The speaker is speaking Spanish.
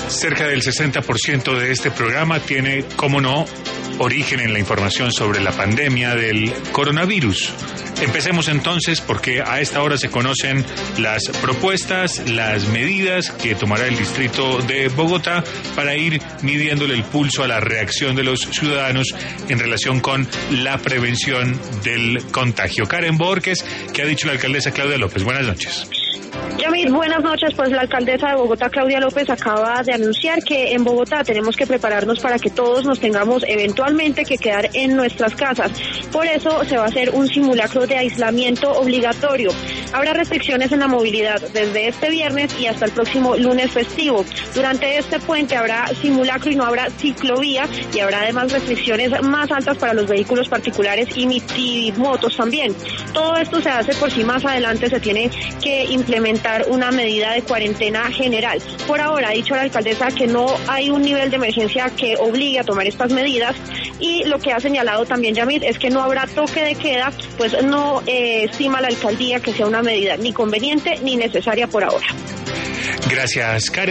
Cerca del 60% de este programa tiene, como no, origen en la información sobre la pandemia del coronavirus. Empecemos entonces porque a esta hora se conocen las propuestas, las medidas que tomará el distrito de Bogotá para ir midiéndole el pulso a la reacción de los ciudadanos en relación con la prevención del contagio. Karen Borges, ¿qué ha dicho la alcaldesa Claudia López? Buenas noches. Yamid, buenas noches. Pues la alcaldesa de Bogotá, Claudia López, acaba de anunciar que en Bogotá tenemos que prepararnos para que todos nos tengamos eventualmente que quedar en nuestras casas. Por eso se va a hacer un simulacro de aislamiento obligatorio. Habrá restricciones en la movilidad desde este viernes y hasta el próximo lunes festivo. Durante este puente habrá simulacro y no habrá ciclovía, y habrá además restricciones más altas para los vehículos particulares y motos también. Todo esto se hace por si más adelante se tiene que implementar una medida de cuarentena general. Por ahora ha dicho la alcaldesa que no hay un nivel de emergencia que obligue a tomar estas medidas, y lo que ha señalado también Yamid es que no habrá toque de queda, pues no estima la alcaldía que sea una medida ni conveniente ni necesaria por ahora. Gracias, Karen.